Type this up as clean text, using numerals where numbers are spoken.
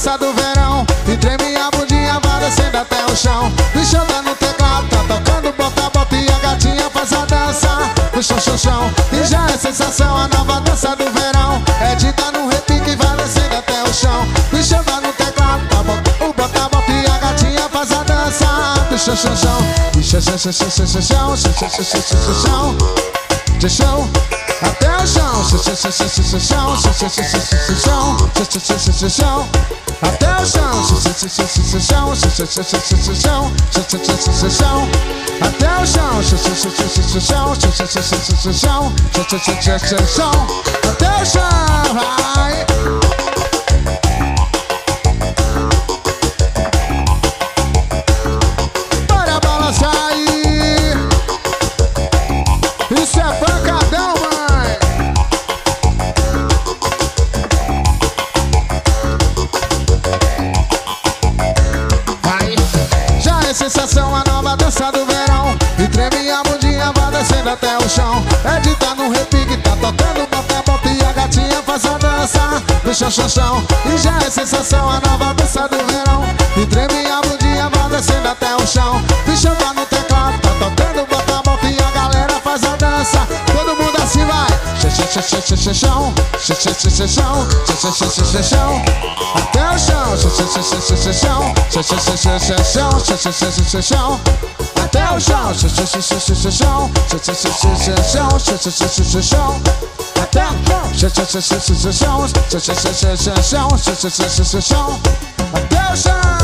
dança do verão. E treme a bundinha, vai descendo até o chão. Bichona no teclado, tá tocando bota-bota. E a gatinha faz a dança do chão. E já é sensação, a nova dança do verão. É de dar no repique e vai descendo até o chão. Bichona no teclado, tá o bota-bota. E a gatinha faz a dança do chão. E chão até o chão, chão até o chão, chão até o chão, até o chão, vai. Bora balançar aí. Isso é pancadão, mãe. Vai. Já é sensação, a nova dança do verão. E treme a bundinha, vai descendo até o chão. É de tá no repique, tá tocando bota-bota. E a gatinha faz a dança do chão. E já é sensação, a nova dança do verão. E treme a bundinha, vai descendo até o chão. Bicho tá no teclado, tá tocando bota-bota. E a galera faz a dança. Todo mundo assim vai. Chão até o chão, chão até o chão, chão até o chão, até o chão.